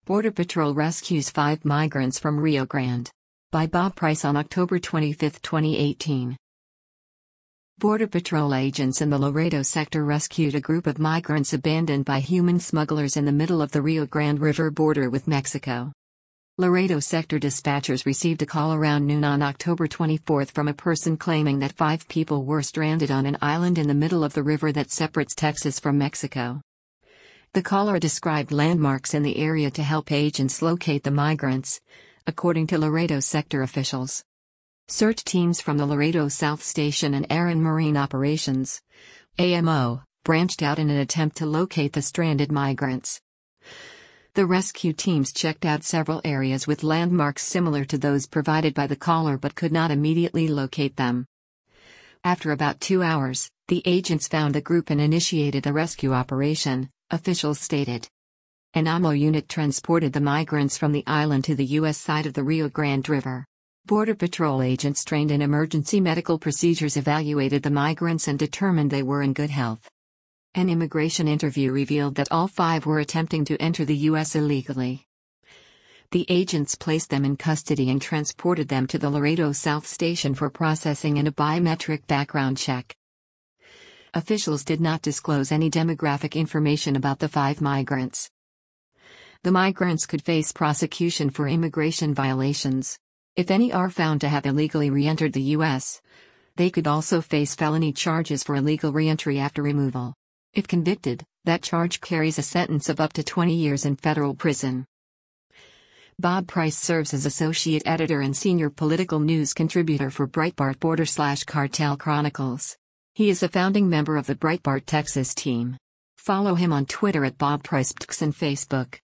Border Patrol rescues 5 migrants from Rio Grande. By Bob Price on October 25, 2018. Border Patrol agents in the Laredo sector rescued a group of migrants abandoned by human smugglers in the middle of the Rio Grande River border with Mexico. Laredo sector dispatchers received a call around noon on October 24 from a person claiming that 5 people were stranded on an island in the middle of the river that separates Texas from Mexico. The caller described landmarks in the area to help agents locate the migrants, according to Laredo sector officials. Search teams from the Laredo South Station and Aaron Marine Operations (AMO) branched out in an attempt to locate the stranded migrants. The rescue teams checked out several areas with landmarks similar to those provided by the caller but could not immediately locate them. After about 2 hours, the agents found the group and initiated a rescue operation, officials stated. An AMO unit transported the migrants from the island to the U.S. side of the Rio Grande River. Border Patrol agents trained in emergency medical procedures evaluated the migrants and determined they were in good health. An immigration interview revealed that all 5 were attempting to enter the U.S. illegally. The agents placed them in custody and transported them to the Laredo South Station for processing and a biometric background check. Officials did not disclose any demographic information about the 5 migrants. The migrants could face prosecution for immigration violations. If any are found to have illegally re-entered the U.S., they could also face felony charges for illegal re-entry after removal. If convicted, that charge carries a sentence of up to 20 years in federal prison. Bob Price serves as associate editor and senior political news contributor for Breitbart Border/Cartel Chronicles. He is a founding member of the Breitbart Texas team. Follow him on Twitter at Bob Price and Facebook.